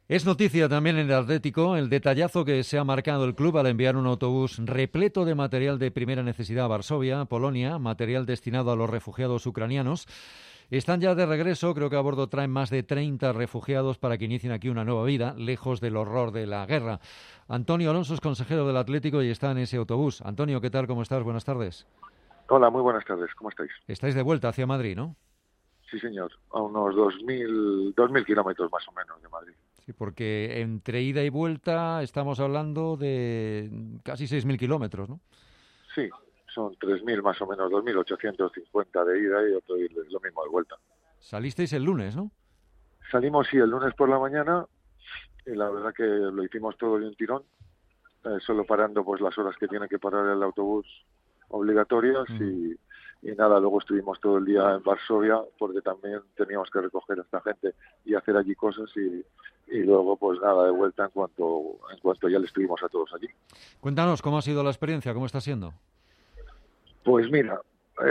Es noticia también en el Atlético el detallazo que se ha marcado el club al enviar un autobús repleto de material de primera necesidad a Varsovia, Polonia, material destinado a los refugiados ucranianos. Están ya de regreso, creo que a bordo traen más de 30 refugiados para que inicien aquí una nueva vida, lejos del horror de la guerra. Antonio Alonso es consejero del Atlético y está en ese autobús. Antonio, ¿qué tal? ¿Cómo estás? Buenas tardes. Hola, muy buenas tardes. ¿Cómo estáis? Estáis de vuelta hacia Madrid, ¿no? Sí, señor. A unos 2.000 kilómetros más o menos de Madrid. Sí, porque entre ida y vuelta estamos hablando de casi 6.000 kilómetros, ¿no? Sí, son 3.000 más o menos, 2.850 de ida y lo mismo de vuelta. Salisteis el lunes, ¿no? Salimos, sí, el lunes por la mañana y la verdad que lo hicimos todo de un tirón, solo parando pues las horas que tiene que parar el autobús obligatorias Uh-huh. y nada, luego estuvimos todo el día en Varsovia porque también teníamos que recoger a esta gente y hacer allí cosas y luego pues nada, de vuelta en cuanto ya le estuvimos a todos allí. Cuéntanos, ¿cómo ha sido la experiencia? ¿Cómo está siendo? Pues mira,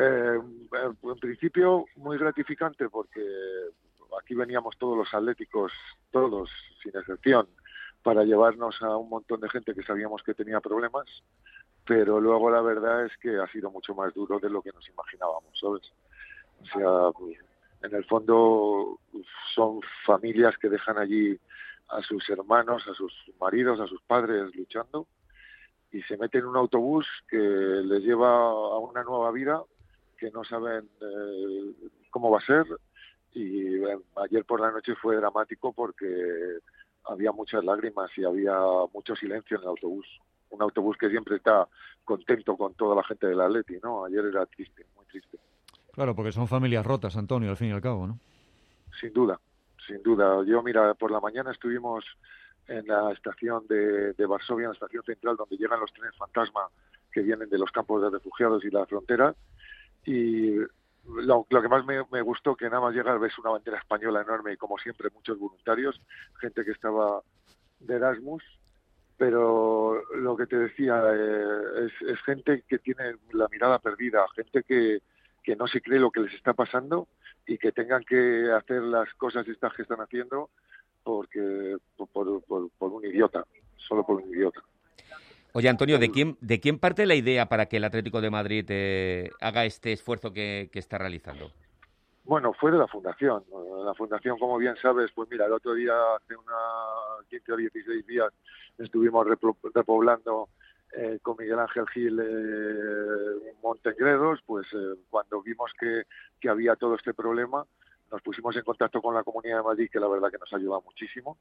en principio muy gratificante porque aquí veníamos todos los atléticos, todos sin excepción, para llevarnos a un montón de gente que sabíamos que tenía problemas, pero luego la verdad es que ha sido mucho más duro de lo que nos imaginábamos, ¿sabes? O sea, en el fondo son familias que dejan allí a sus hermanos, a sus maridos, a sus padres luchando y se meten en un autobús que les lleva a una nueva vida que no saben cómo va a ser y ayer por la noche fue dramático porque había muchas lágrimas y había mucho silencio en el autobús. Un autobús que siempre está contento con toda la gente del Atleti, ¿no? Ayer era triste, muy triste. Claro, porque son familias rotas, Antonio, al fin y al cabo, ¿no? Sin duda, sin duda. Yo, mira, por la mañana estuvimos en la estación de Varsovia, en la estación central, donde llegan los trenes fantasma que vienen de los campos de refugiados y la frontera. Y lo que más me gustó, que nada más llegar ves una bandera española enorme y, como siempre, muchos voluntarios, gente que estaba de Erasmus. Pero lo que te decía, es gente que tiene la mirada perdida, gente que no se cree lo que les está pasando y que tengan que hacer las cosas estas que están haciendo porque por un idiota, solo por un idiota. Oye, Antonio, ¿de quién parte la idea para que el Atlético de Madrid haga este esfuerzo que está realizando? Bueno, fue de la fundación. La fundación, como bien sabes, pues mira, el otro día, hace 15 o 16 días, estuvimos repoblando con Miguel Ángel Gil Montegredos, pues cuando vimos que había todo este problema, nos pusimos en contacto con la Comunidad de Madrid, que la verdad que nos ayuda muchísimo,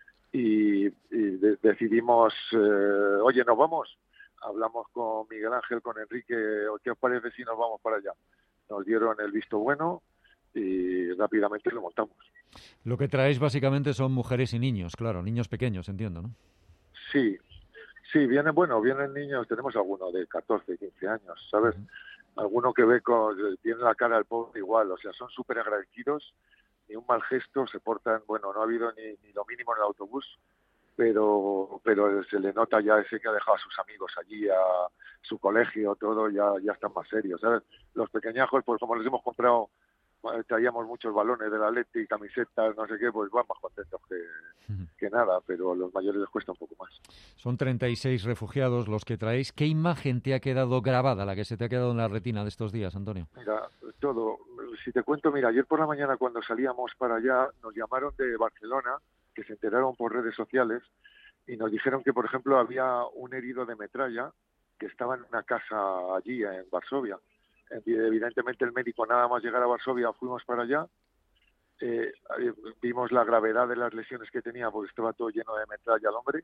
y decidimos, oye, ¿nos vamos? Hablamos con Miguel Ángel, con Enrique, ¿qué os parece si nos vamos para allá? Nos dieron el visto bueno y rápidamente lo montamos. Lo que traéis básicamente son mujeres y niños, claro, niños pequeños, entiendo, ¿no? Sí, sí, vienen niños, tenemos alguno de 14, 15 años, ¿sabes? Uh-huh. Alguno que tiene la cara al pobre igual, o sea, son súper agradecidos, ni un mal gesto, se portan, bueno, no ha habido ni lo mínimo en el autobús, pero se le nota ya ese que ha dejado a sus amigos allí, a su colegio, todo, ya están más serios, ¿sabes? Los pequeñajos, pues como les hemos comprado, traíamos muchos balones del Atleti, camisetas, no sé qué, pues van más contentos Uh-huh. que nada, pero a los mayores les cuesta un poco más. Son 36 refugiados los que traéis. ¿Qué imagen te ha quedado grabada, la que se te ha quedado en la retina de estos días, Antonio? Mira, todo, si te cuento, mira, ayer por la mañana cuando salíamos para allá, nos llamaron de Barcelona, que se enteraron por redes sociales, y nos dijeron que, por ejemplo, había un herido de metralla que estaba en una casa allí, en Varsovia. Evidentemente el médico, nada más llegar a Varsovia, fuimos para allá, eh, vimos la gravedad de las lesiones que tenía, porque estaba todo lleno de metralla el hombre.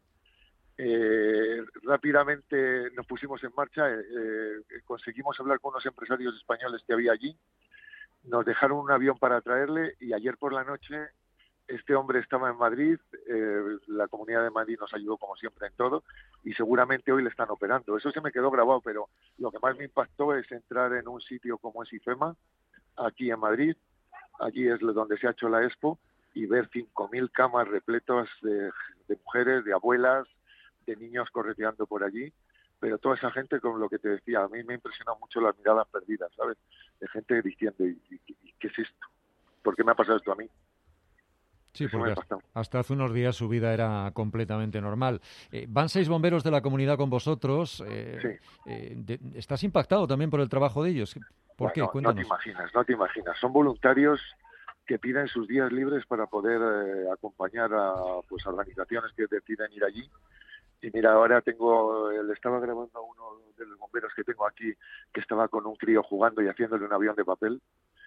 Rápidamente nos pusimos en marcha, conseguimos hablar con unos empresarios españoles que había allí, nos dejaron un avión para traerle y ayer por la noche este hombre estaba en Madrid, la Comunidad de Madrid nos ayudó como siempre en todo y seguramente hoy le están operando. Eso se me quedó grabado, pero lo que más me impactó es entrar en un sitio como es IFEMA, aquí en Madrid, allí es donde se ha hecho la Expo, y ver 5.000 camas repletas de mujeres, de abuelas, de niños correteando por allí, pero toda esa gente, con lo que te decía, a mí me impresionó mucho las miradas perdidas, ¿sabes? De gente diciendo, ¿y qué es esto? ¿Por qué me ha pasado esto a mí? Sí, Eso me ha porque impactado. hasta hace unos días su vida era completamente normal. Van 6 bomberos de la comunidad con vosotros. Sí. ¿Estás impactado también por el trabajo de ellos? ¿Por qué? Bueno, no te Cuéntanos. imaginas, no te imaginas. Son voluntarios que piden sus días libres para poder acompañar a pues organizaciones que deciden ir allí. Y mira, ahora le estaba grabando a uno de los bomberos que tengo aquí, que estaba con un crío jugando y haciéndole un avión de papel,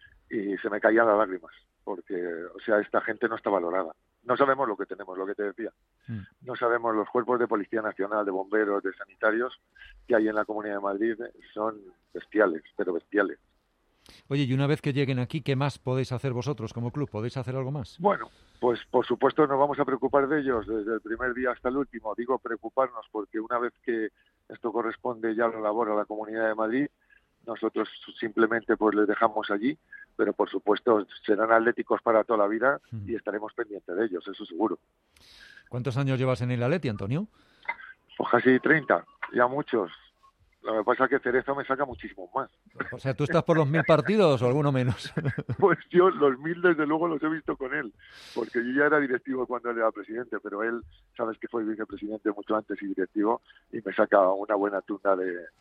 y se me caían las lágrimas, porque, o sea, esta gente no está valorada. No sabemos lo que tenemos, lo que te decía. Mm. No sabemos los cuerpos de Policía Nacional, de bomberos, de sanitarios que hay en la Comunidad de Madrid, son bestiales, pero bestiales. Oye, y una vez que lleguen aquí, ¿qué más podéis hacer vosotros como club? ¿Podéis hacer algo más? Bueno, pues por supuesto nos vamos a preocupar de ellos desde el primer día hasta el último. Digo preocuparnos porque una vez que esto corresponde ya a la labor a la Comunidad de Madrid, nosotros simplemente pues les dejamos allí, pero por supuesto serán atléticos para toda la vida y estaremos pendientes de ellos, eso seguro. ¿Cuántos años llevas en el Atleti, Antonio? Pues casi 30, ya muchos. Lo que pasa es que Cerezo me saca muchísimo más. O sea, ¿tú estás por los 1000 partidos o alguno menos? Pues yo los 1000 desde luego los he visto con él, porque yo ya era directivo cuando él era presidente, pero él, sabes que fue vicepresidente mucho antes y directivo, y me saca una buena tunda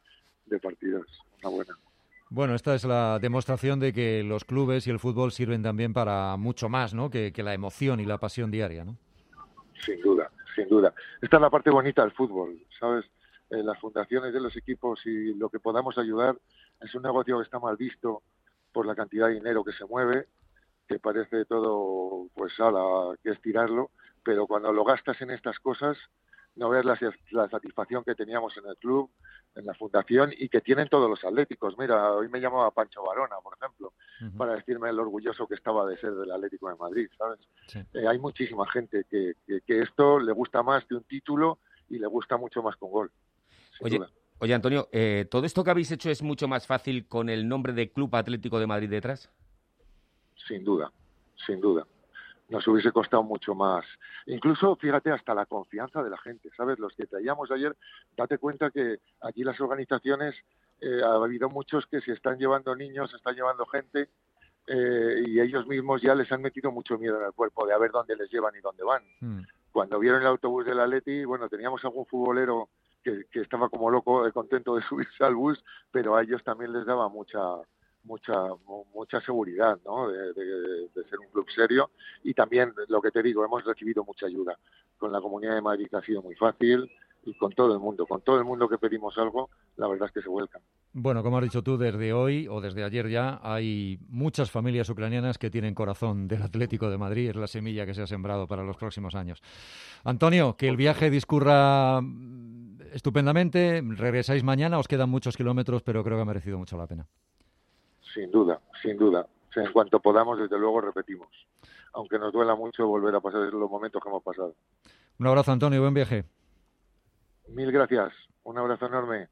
de partidos, una buena. Bueno, esta es la demostración de que los clubes y el fútbol sirven también para mucho más, ¿no? Que la emoción y la pasión diaria, ¿no? Sin duda, sin duda. Esta es la parte bonita del fútbol, ¿sabes? Las fundaciones de los equipos y lo que podamos ayudar es un negocio que está mal visto por la cantidad de dinero que se mueve, que parece todo, pues, que estirarlo, pero cuando lo gastas en estas cosas, no ves la satisfacción que teníamos en el club, en la fundación, y que tienen todos los atléticos. Mira, hoy me llamaba Pancho Varona, por ejemplo, para decirme lo orgulloso que estaba de ser del Atlético de Madrid, ¿sabes? Sí. Hay muchísima gente que esto le gusta más que un título y le gusta mucho más que un gol. Oye, Antonio, ¿todo esto que habéis hecho es mucho más fácil con el nombre de Club Atlético de Madrid detrás? Sin duda, sin duda. Nos hubiese costado mucho más. Incluso, fíjate, hasta la confianza de la gente, ¿sabes? Los que traíamos ayer, date cuenta que aquí las organizaciones, ha habido muchos que se están llevando niños, se están llevando gente, y ellos mismos ya les han metido mucho miedo en el cuerpo de a ver dónde les llevan y dónde van. Cuando vieron el autobús del Atleti, bueno, teníamos algún futbolero que estaba como loco, contento de subirse al bus, pero a ellos también les daba mucha seguridad, ¿no? De ser un club serio. Y también, lo que te digo, hemos recibido mucha ayuda. Con la Comunidad de Madrid ha sido muy fácil, y con todo el mundo que pedimos algo, la verdad es que se vuelcan. Bueno, como has dicho tú, desde hoy o desde ayer ya hay muchas familias ucranianas que tienen corazón del Atlético de Madrid. Es la semilla que se ha sembrado para los próximos años. Antonio, que el viaje discurra estupendamente. Regresáis mañana, os quedan muchos kilómetros, pero creo que ha merecido mucho la pena. Sin duda, sin duda. O sea, en cuanto podamos, desde luego, repetimos. Aunque nos duela mucho volver a pasar los momentos que hemos pasado. Un abrazo, Antonio, buen viaje. Mil gracias. Un abrazo enorme.